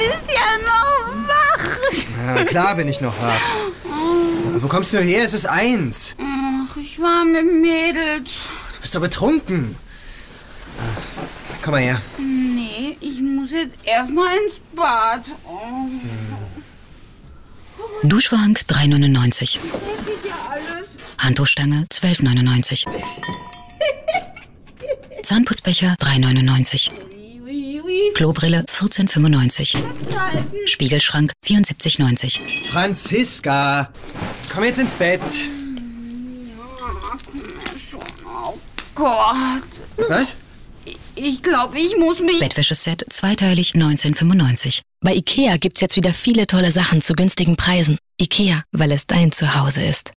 ist ja noch wach. Ja, klar bin ich noch wach. Wo kommst du her? Es ist 1. Ach, ich war mit Mädels. Du bist doch betrunken. Komm mal her. Nee, ich muss jetzt erstmal ins Bad. Oh. Duschvorhang 3,99. Hätte ich ja alles. Handtuchstange 12,99. Zahnputzbecher 3,99. Klobrille 14,95. Spiegelschrank 74,90. Franziska, komm jetzt ins Bett. Oh Gott. Was? Ich glaube, ich muss mich... Bettwäscheset zweiteilig 19,95. Bei IKEA gibt's jetzt wieder viele tolle Sachen zu günstigen Preisen. IKEA, weil es dein Zuhause ist.